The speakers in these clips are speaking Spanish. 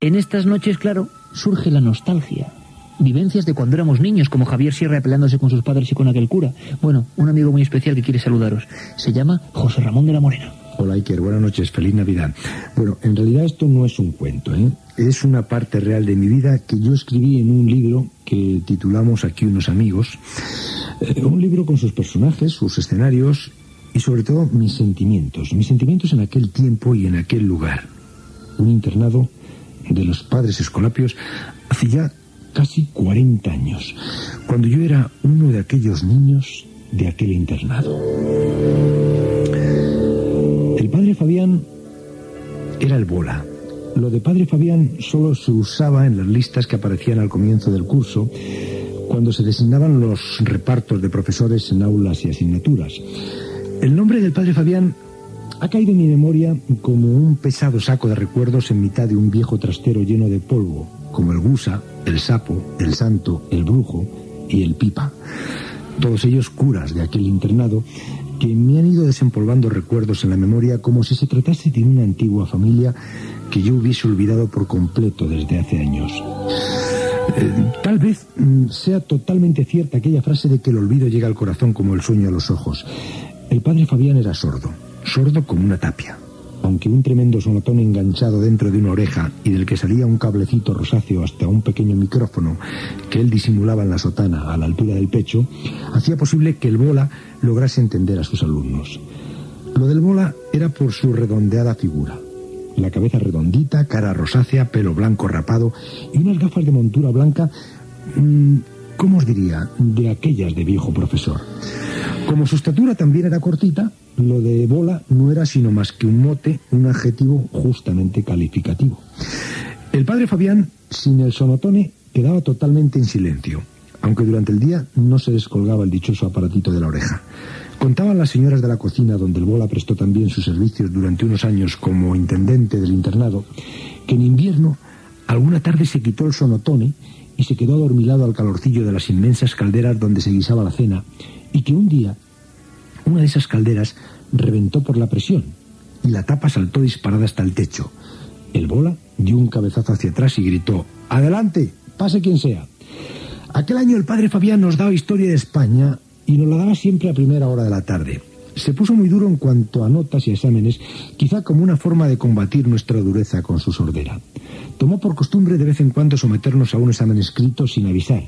En estas noches, claro, surge la nostalgia. Vivencias de cuando éramos niños, como Javier Sierra peleándose con sus padres y con aquel cura. Bueno, un amigo muy especial que quiere saludaros. Se llama José Ramón de la Morena. Hola Iker, buenas noches, feliz Navidad. Bueno, en realidad esto no es un cuento, ¿eh? Es una parte real de mi vida que yo escribí en un libro que titulamos Aquí unos amigos. Un libro con sus personajes, sus escenarios y sobre todo mis sentimientos en aquel tiempo y en aquel lugar. Un internado de los padres escolapios hace ya casi 40 años, cuando yo era uno de aquellos niños de aquel internado. El padre Fabián era el bola. Lo de padre Fabián solo se usaba en las listas que aparecían al comienzo del curso, cuando se designaban los repartos de profesores en aulas y asignaturas. El nombre del padre Fabián ha caído en mi memoria como un pesado saco de recuerdos en mitad de un viejo trastero lleno de polvo, como el gusa, el sapo, el santo, el brujo y el pipa. Todos ellos curas de aquel internado que me han ido desempolvando recuerdos en la memoria como si se tratase de una antigua familia que yo hubiese olvidado por completo desde hace años. Tal vez sea totalmente cierta aquella frase de que el olvido llega al corazón como el sueño a los ojos. El padre Fabián era sordo como una tapia, aunque un tremendo sonotón enganchado dentro de una oreja y del que salía un cablecito rosáceo hasta un pequeño micrófono que él disimulaba en la sotana a la altura del pecho, hacía posible que el bola lograse entender a sus alumnos. Lo del bola era por su redondeada figura, la cabeza redondita, cara rosácea, pelo blanco rapado y unas gafas de montura blanca, ¿cómo os diría?, de aquellas de viejo profesor. Como su estatura también era cortita, lo de bola no era sino más que un mote, un adjetivo justamente calificativo. El padre Fabián, sin el sonotone, quedaba totalmente en silencio, aunque durante el día no se descolgaba el dichoso aparatito de la oreja. Contaban las señoras de la cocina, donde el bola prestó también sus servicios durante unos años como intendente del internado, que en invierno alguna tarde se quitó el sonotone y se quedó adormilado al calorcillo de las inmensas calderas donde se guisaba la cena, y que un día una de esas calderas reventó por la presión y la tapa saltó disparada hasta el techo. El bola dio un cabezazo hacia atrás y gritó: «¡Adelante! ¡Pase quien sea!». Aquel año el padre Fabián nos daba historia de España y nos la daba siempre a primera hora de la tarde. Se puso muy duro en cuanto a notas y exámenes, quizá como una forma de combatir nuestra dureza con su sordera. Tomó por costumbre de vez en cuando someternos a un examen escrito sin avisar,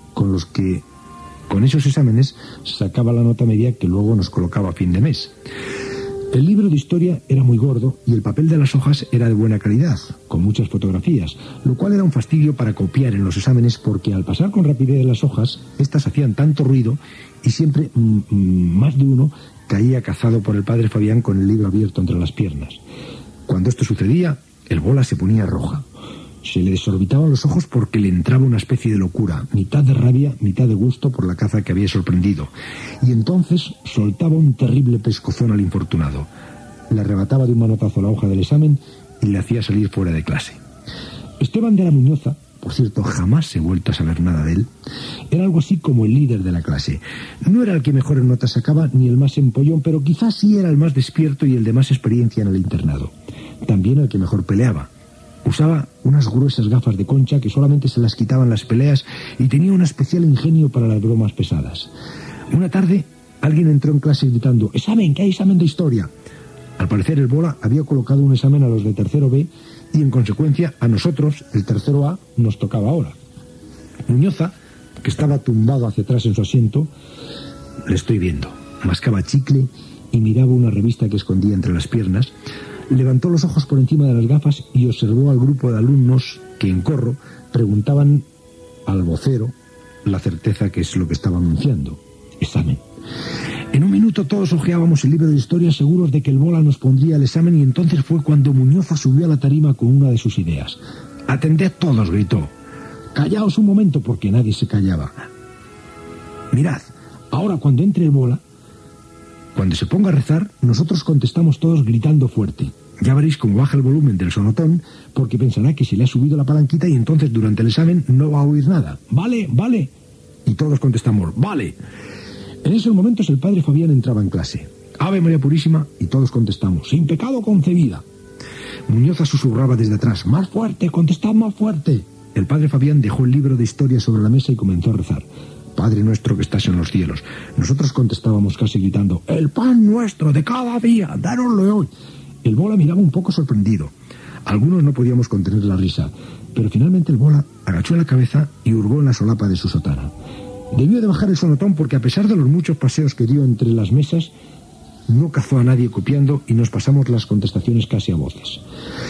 con esos exámenes sacaba la nota media que luego nos colocaba a fin de mes. El libro de historia era muy gordo y el papel de las hojas era de buena calidad, con muchas fotografías, lo cual era un fastidio para copiar en los exámenes porque al pasar con rapidez las hojas, estas hacían tanto ruido y siempre más de uno caía cazado por el padre Fabián con el libro abierto entre las piernas. Cuando esto sucedía, el bola se ponía roja. Se le desorbitaban los ojos porque le entraba una especie de locura, mitad de rabia, mitad de gusto por la caza que había sorprendido. Y entonces soltaba un terrible pescozón al infortunado. Le arrebataba de un manotazo la hoja del examen y le hacía salir fuera de clase. Esteban de la Muñoza, por cierto, jamás he vuelto a saber nada de él, era algo así como el líder de la clase. No era el que mejores notas sacaba ni el más empollón, pero quizás sí era el más despierto y el de más experiencia en el internado. También el que mejor peleaba. Usaba unas gruesas gafas de concha que solamente se las quitaban las peleas y tenía un especial ingenio para las bromas pesadas. Una tarde, alguien entró en clase gritando: «¡Examen, que hay examen de historia!». Al parecer el bola había colocado un examen a los de tercero B y en consecuencia a nosotros, el tercero A, nos tocaba ahora. Muñoza, que estaba tumbado hacia atrás en su asiento, le estoy viendo, mascaba chicle y miraba una revista que escondía entre las piernas. Levantó los ojos por encima de las gafas y observó al grupo de alumnos que en corro preguntaban al vocero la certeza que es lo que estaba anunciando: examen. En un minuto todos hojeábamos el libro de historia seguros de que el bola nos pondría el examen y entonces fue cuando Muñoza subió a la tarima con una de sus ideas. «Atended todos», gritó. «Callaos un momento», porque nadie se callaba. «Mirad, ahora cuando entre el bola, cuando se ponga a rezar, nosotros contestamos todos gritando fuerte. Ya veréis cómo baja el volumen del sonotón, porque pensará que se le ha subido la palanquita y entonces durante el examen no va a oír nada. ¡Vale, vale!». Y todos contestamos: «Vale». En esos momentos el padre Fabián entraba en clase. «Ave María Purísima», y todos contestamos: «Sin pecado concebida». Muñoza susurraba desde atrás: ¡más fuerte, contestad más fuerte! El padre Fabián dejó el libro de historia sobre la mesa y comenzó a rezar: Padre nuestro que estás en los cielos. Nosotros contestábamos casi gritando: ¡el pan nuestro de cada día, dároslo hoy! El Bola miraba un poco sorprendido. Algunos no podíamos contener la risa, pero finalmente el Bola agachó la cabeza y hurgó en la solapa de su sotana. Debió de bajar el sonotón porque, a pesar de los muchos paseos que dio entre las mesas, no cazó a nadie copiando y nos pasamos las contestaciones casi a voces.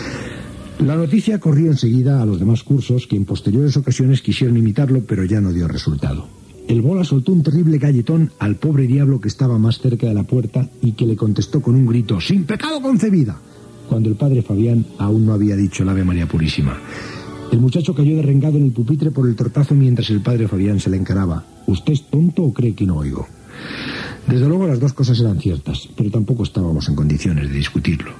La noticia corrió enseguida a los demás cursos, que en posteriores ocasiones quisieron imitarlo, pero ya no dio resultado. El Bola soltó un terrible galletón al pobre diablo que estaba más cerca de la puerta y que le contestó con un grito: ¡sin pecado concebida!, cuando el padre Fabián aún no había dicho el Ave María Purísima. El muchacho cayó derrengado en el pupitre por el tortazo mientras el padre Fabián se le encaraba: ¿usted es tonto o cree que no oigo? Desde luego las dos cosas eran ciertas, pero tampoco estábamos en condiciones de discutirlo.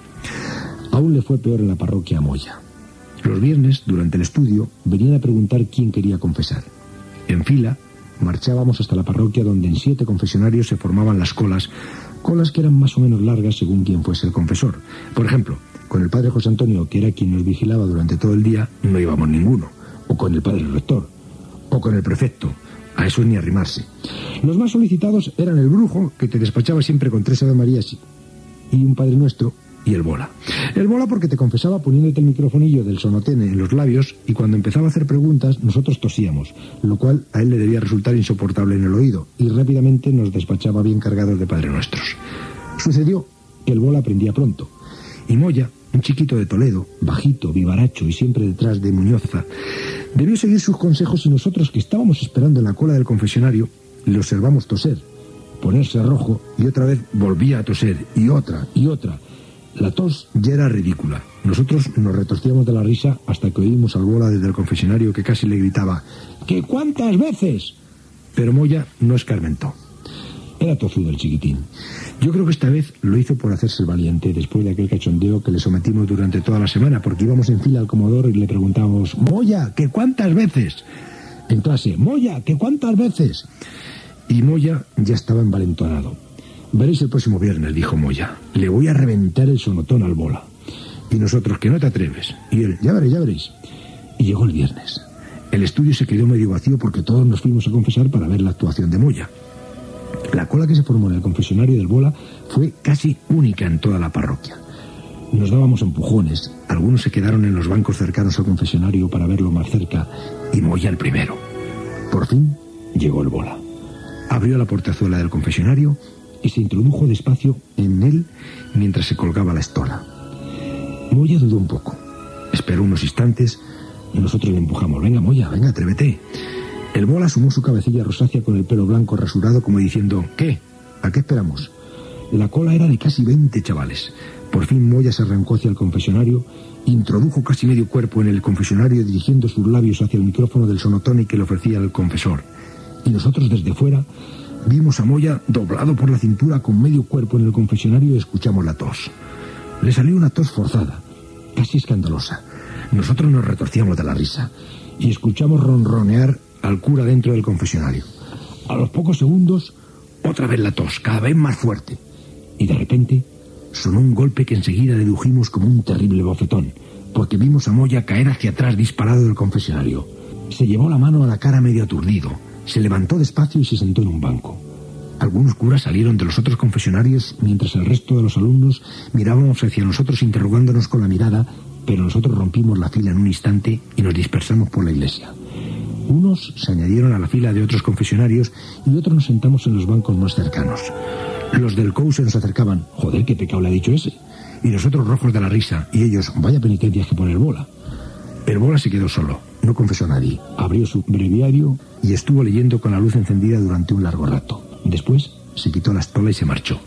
Aún le fue peor en la parroquia a Moya. Los viernes, durante el estudio, venían a preguntar quién quería confesar. En fila, marchábamos hasta la parroquia, donde en 7 confesionarios se formaban las colas que eran más o menos largas según quien fuese el confesor. Por ejemplo, con el padre José Antonio, que era quien nos vigilaba durante todo el día, no íbamos ninguno. O con el padre rector, o con el prefecto. A eso ni arrimarse. Los más solicitados eran el brujo, que te despachaba siempre con 3 Ave Marías y un Padre Nuestro, y el Bola. El Bola porque te confesaba poniéndote el microfonillo del sonotene en los labios, y cuando empezaba a hacer preguntas nosotros tosíamos, lo cual a él le debía resultar insoportable en el oído, y rápidamente nos despachaba bien cargados de Padre Nuestros. Sucedió que el Bola aprendía pronto, y Moya, un chiquito de Toledo, bajito, vivaracho y siempre detrás de Muñoza, debió seguir sus consejos, y nosotros, que estábamos esperando en la cola del confesionario, le observamos toser, ponerse rojo, y otra vez volvía a toser, y otra, y otra. La tos ya era ridícula. Nosotros nos retorcíamos de la risa hasta que oímos al Bola desde el confesionario, que casi le gritaba: ¿qué cuántas veces? Pero Moya no escarmentó. Era tozudo el chiquitín. Yo creo que esta vez lo hizo por hacerse el valiente, después de aquel cachondeo que le sometimos durante toda la semana, porque íbamos en fila al comodoro y le preguntábamos: Moya, ¿qué cuántas veces? En clase: Moya, ¿qué cuántas veces? Y Moya ya estaba envalentonado. Veréis el próximo viernes, dijo Moya. Le voy a reventar el sonotón al Bola. Y nosotros: que no te atreves. Y él: ya veréis, ya veréis. Y llegó el viernes. El estudio se quedó medio vacío porque todos nos fuimos a confesar para ver la actuación de Moya. La cola que se formó en el confesionario del Bola fue casi única en toda la parroquia. Nos dábamos empujones, algunos se quedaron en los bancos cercanos al confesionario para verlo más cerca, y Moya el primero. Por fin llegó el Bola. Abrió la portezuela del confesionario y se introdujo despacio en él mientras se colgaba la estola. Moya dudó un poco, esperó unos instantes y nosotros le empujamos: venga, Moya, venga, atrévete. El Bola asomó su cabecilla rosácea con el pelo blanco rasurado, como diciendo: ¿qué? ¿A qué esperamos? La cola era de casi 20 chavales. Por fin Moya se arrancó hacia el confesionario, introdujo casi medio cuerpo en el confesionario, dirigiendo sus labios hacia el micrófono del sonotone que le ofrecía el confesor. Y nosotros, desde fuera, vimos a Moya doblado por la cintura con medio cuerpo en el confesionario y escuchamos la tos. Le salió una tos forzada, casi escandalosa. Nosotros nos retorcíamos de la risa y escuchamos ronronear al cura dentro del confesionario. A los pocos segundos, otra vez la tos, cada vez más fuerte. Y de repente sonó un golpe que enseguida dedujimos como un terrible bofetón, porque vimos a Moya caer hacia atrás disparado del confesionario. Se llevó la mano a la cara medio aturdido, se levantó despacio y se sentó en un banco. Algunos curas salieron de los otros confesionarios mientras el resto de los alumnos mirábamos hacia nosotros interrogándonos con la mirada, pero nosotros rompimos la fila en un instante y nos dispersamos por la iglesia. Unos se añadieron a la fila de otros confesionarios y otros nos sentamos en los bancos más cercanos. Los del COU se nos acercaban: joder, qué pecado le ha dicho ese. Y nosotros rojos de la risa, y ellos: vaya penitencias que pone el Bola. El Bola se quedó solo, no confesó a nadie. Abrió su breviario y estuvo leyendo con la luz encendida durante un largo rato. Después se quitó la estola y se marchó.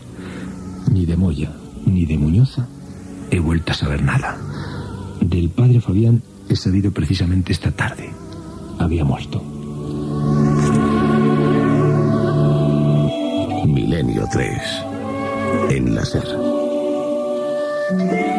Ni de Moya ni de Muñoza he vuelto a saber nada. Del padre Fabián he sabido precisamente esta tarde. Había muerto. Milenio 3 en la SER.